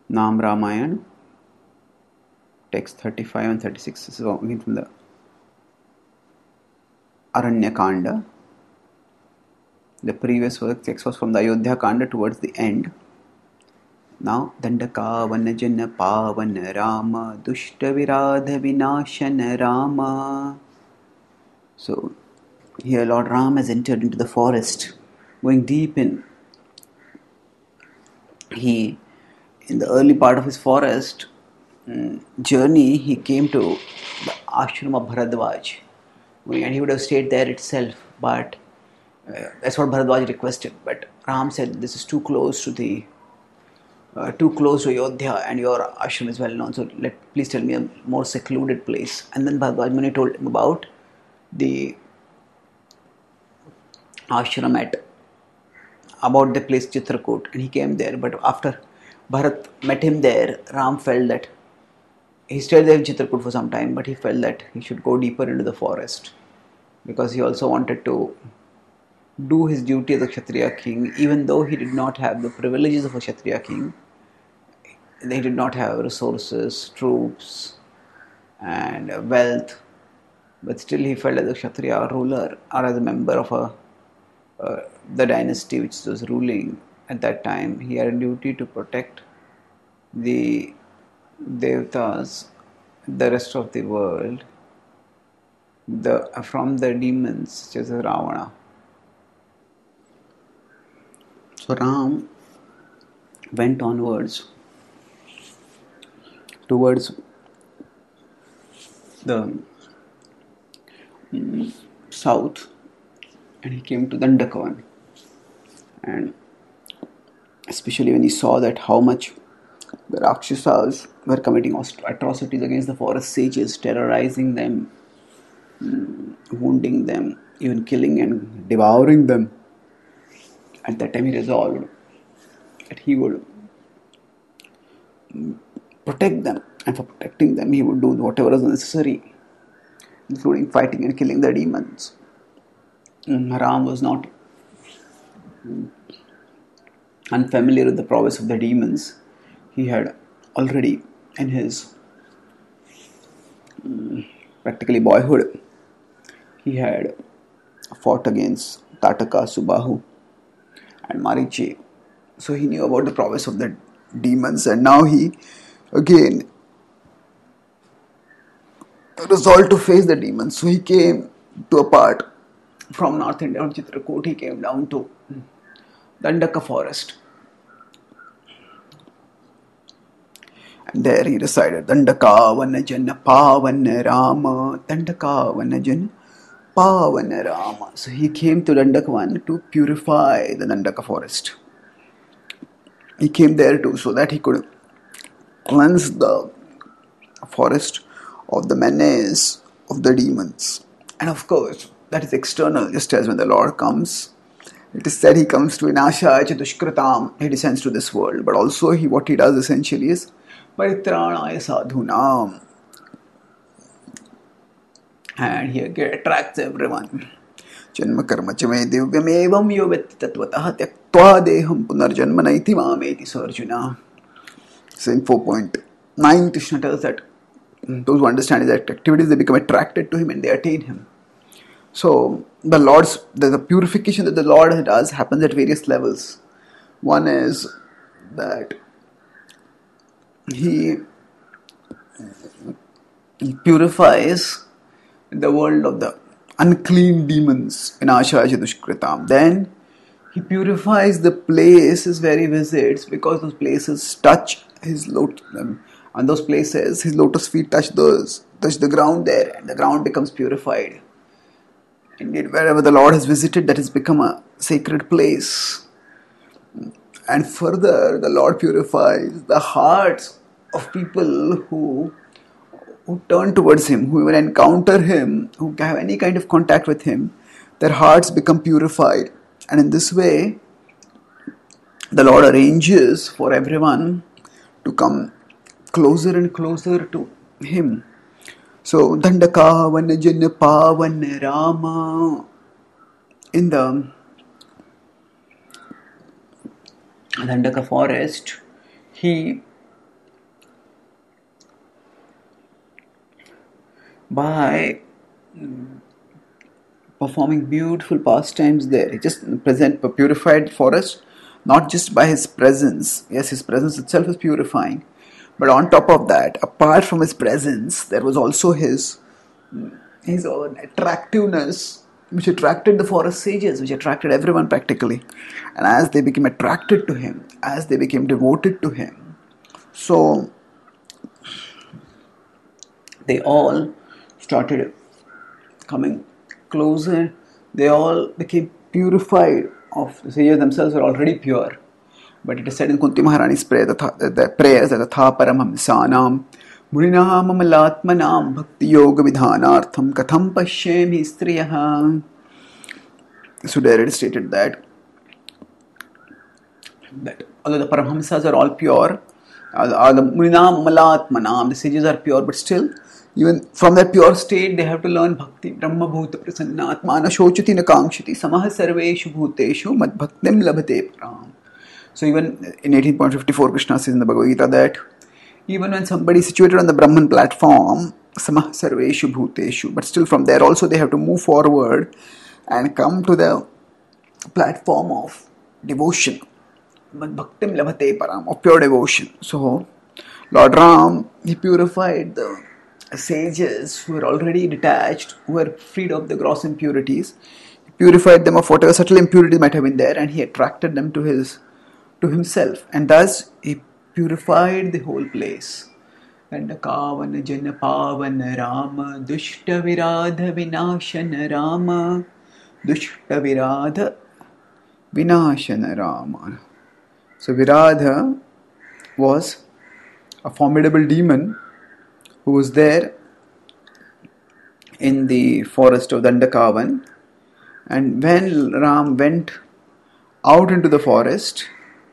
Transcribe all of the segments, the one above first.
Nam Ramayana, text 35 and 36. This is again from the Aranya Kanda. The previous text was from the Ayodhya Kanda towards the end. Now, Dandaka Vanajana Pavana Rama Dushta Viradha Vinashana Rama. So, here Lord Ram has entered into the forest, going deep in. In the early part of his forest journey, he came to the ashram of Bharadwaj, and he would have stayed there itself, but that's what Bharadwaj requested. But Ram said, "This is too close to Ayodhya, and your ashram is well known. So please tell me a more secluded place." And then Bharadwaj Muni told him about the ashram about the place Chitrakoot, and he came there. But after Bharat met him there, Ram felt that he stayed there in Chitrakoot for some time, but he felt that he should go deeper into the forest because he also wanted to do his duty as a Kshatriya king, even though he did not have the privileges of a Kshatriya king. They did not have resources, troops, and wealth, but still he felt as a Kshatriya ruler or as a member of the dynasty which was ruling at that time. He had a duty to protect the Devatas, the rest of the world, from the demons such as Ravana. So Ram went onwards towards the south, and he came to Dandakavan. And especially when he saw that how much the Rakshasas were committing atrocities against the forest sages, terrorizing them, wounding them, even killing and devouring them. At that time he resolved that he would protect them, and for protecting them he would do whatever was necessary, including fighting and killing the demons. Ram was not unfamiliar with the prowess of the demons. He had already in his practically boyhood, he had fought against Tataka, Subahu and Marichi. So he knew about the prowess of the demons, and now he again resolved to face the demons. So he came to a part from North India, from Chitrakoot. He came down to Dandaka forest, and there he recited Dandaka Vanajana Pavana Rama, Dandaka Vanajana Pavana Rama. So he came to Dandakavan to purify the Dandaka forest. He came there too so that he could cleanse the forest of the menace of the demons. And of course, that is external, just as when the Lord comes, it is said he comes to Vinashaya Dushkratam, he descends to this world, but also what he does essentially is Paritranaya Sadhunam, and he attracts everyone. Janma karma chame divyam evam yo vetti tatvatah tyaktva deham punarjanma naiti mameti sarjuna. So in 4.9, Krishna tells that those who understand his activities, they become attracted to him and they attain him. So the purification that the Lord does happens at various levels. One is that he purifies the world of the unclean demons in Ashaya Dushkritam. Then he purifies the places where he visits, because those places touch his lotus, and those places his lotus feet touch the ground there, and the ground becomes purified. Indeed, wherever the Lord has visited, that has become a sacred place. And further, the Lord purifies the hearts of people who turn towards him, who even encounter him, who have any kind of contact with him. Their hearts become purified. And in this way, the Lord arranges for everyone to come closer and closer to him. So, Dandaka Vanajana Pavana Rama. In the Dandaka forest, he by performing beautiful pastimes there. He just purified forest, not just by his presence. Yes, his presence itself is purifying, but on top of that, apart from his presence, there was also his own attractiveness, which attracted the forest sages, which attracted everyone practically. And as they became attracted to him, as they became devoted to him, so they all started coming closer. They all became purified. Of the sages themselves were already pure. But it is said in Kunti Maharani's prayers that Tatha Paramam Sanam Muninam Amalatmanam Bhakti Yoga Vidhanartham Katham Pashyami Striyaha. So there it is stated that although the Paramahamsas are all pure, the Muninam Amalatmanam, the sages are pure, but still, even from that pure state, they have to learn bhakti. Brahma bhuta prasanna atmana shochati na kamshati samaha sarveshu bhuteshu mad bhaktim labhate param. So even in 18.54, Krishna says in the Bhagavad Gita that even when somebody is situated on the Brahman platform, samah sarveshu bhuteshu, but still from there also they have to move forward and come to the platform of devotion, bhaktim labhate param, of pure devotion. So Lord Ram, he purified the sages who were already detached, who were freed of the gross impurities. He purified them of whatever subtle impurities might have been there, and he attracted them to himself, and thus he purified the whole place. Dandakavana jana pavana Rama dushta viradha vinashana Rama dushta viradha vinashana Rama. So Viradha was a formidable demon who was there in the forest of Dandakavan, and when Ram went out into the forest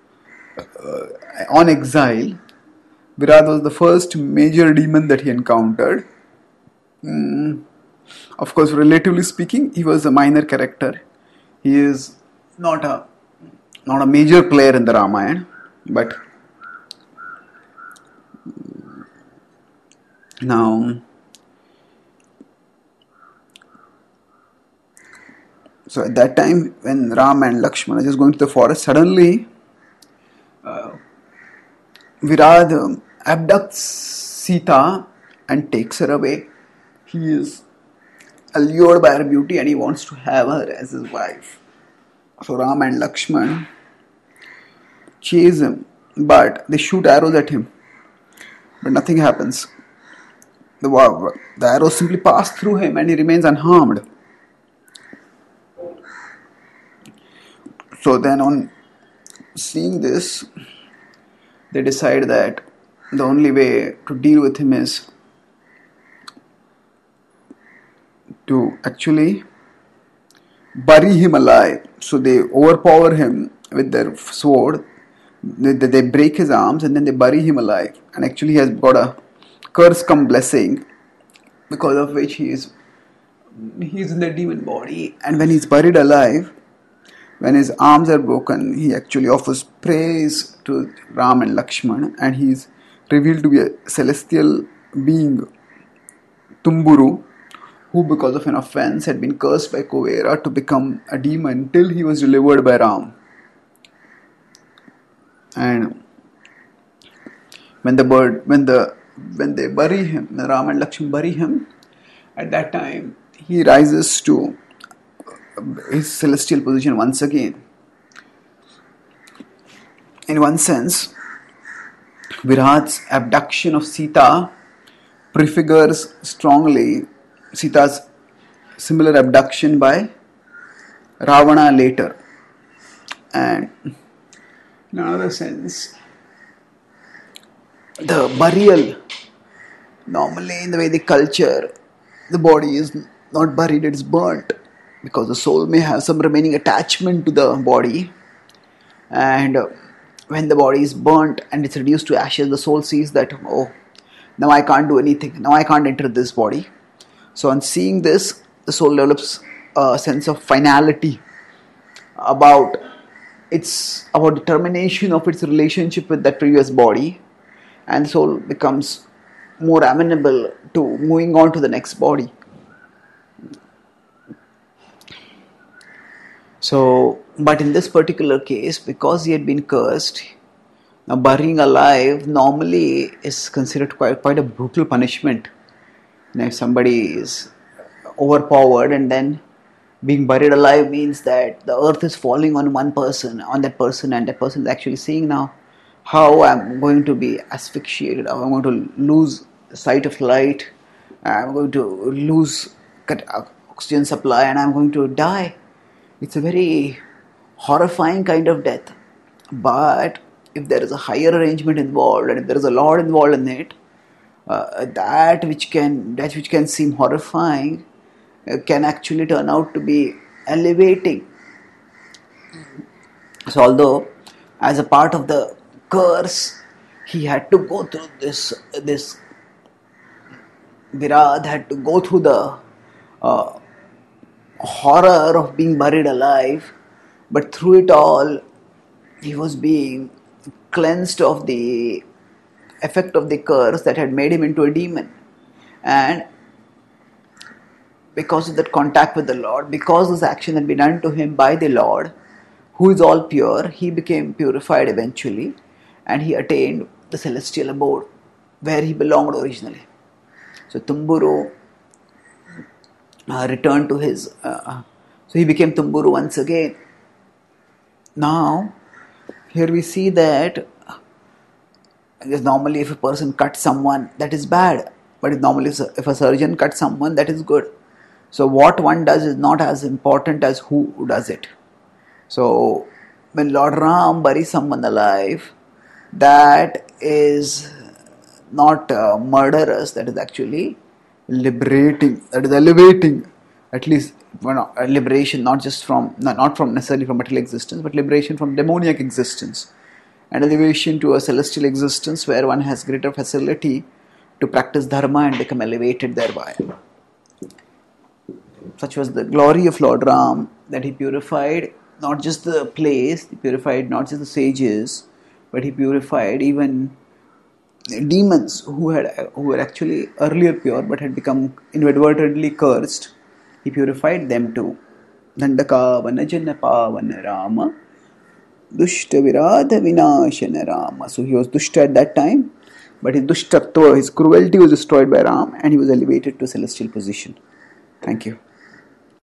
on exile, Viradha was the first major demon that he encountered. Of course, relatively speaking, he was a minor character. He is not a major player in the Ramayana, but now, so at that time when Ram and Lakshmana are just going to the forest, suddenly Virad abducts Sita and takes her away. He is allured by her beauty and he wants to have her as his wife. So Ram and Lakshman chase him, but they shoot arrows at him, but nothing happens. The arrows simply pass through him and he remains unharmed. So then on seeing this, they decide that the only way to deal with him is to actually bury him alive. So they overpower him with their sword, they break his arms and then they bury him alive. And actually he has got a curse come blessing, because of which he is in the demon body. And when he's buried alive, when his arms are broken, he actually offers praise to Ram and Lakshman, and he is revealed to be a celestial being, Tumburu, who because of an offense had been cursed by Kuvera to become a demon till he was delivered by Ram. And when they bury him, when Ram and Lakshman bury him, at that time he rises to his celestial position once again. In one sense, Virat's abduction of Sita prefigures strongly Sita's similar abduction by Ravana later. And in another sense, the burial, normally in the Vedic culture, the body is not buried, it's burnt, because the soul may have some remaining attachment to the body, and when the body is burnt and it's reduced to ashes, the soul sees that, oh, now I can't do anything, now I can't enter this body. So on seeing this, the soul develops a sense of finality about determination of its relationship with that previous body, and the soul becomes more amenable to moving on to the next body. So, but in this particular case, because he had been cursed, now burying alive normally is considered quite a brutal punishment. If somebody is overpowered and then being buried alive means that the earth is falling on that person, and that person is actually seeing now how I'm going to be asphyxiated, how I'm going to lose sight of light, I'm going to lose oxygen supply, and I'm going to die. It's a very horrifying kind of death. But if there is a higher arrangement involved, and if there is a Lord involved in it, that which can seem horrifying can actually turn out to be elevating. So, although as a part of the curse, he had to go through this Virad had to go through the horror of being buried alive, but through it all, he was being cleansed of the effect of the curse that had made him into a demon. And because of that contact with the Lord, because this action had been done to him by the Lord, who is all pure, he became purified eventually, and he attained the celestial abode where he belonged originally. So Tumburu returned to his... so he became Tumburu once again. Now, here we see that normally if a person cuts someone, that is bad. But normally if a surgeon cuts someone, that is good. So what one does is not as important as who does it. So when Lord Ram buries someone alive, that is not murderous, that is actually liberating, that is elevating, at least liberation, not from necessarily from material existence, but liberation from demoniac existence, and elevation to a celestial existence where one has greater facility to practice dharma and become elevated thereby. Such was the glory of Lord Ram, that he purified not just the place, he purified not just the sages, but he purified even demons who were actually earlier pure but had become inadvertently cursed. He purified them too. Dandaka Vanajana Pavana Rama Dushta Virada Vinashana Rama. So he was Dushta at that time, but his Dushtatva, his cruelty was destroyed by Ram, and he was elevated to celestial position. Thank you.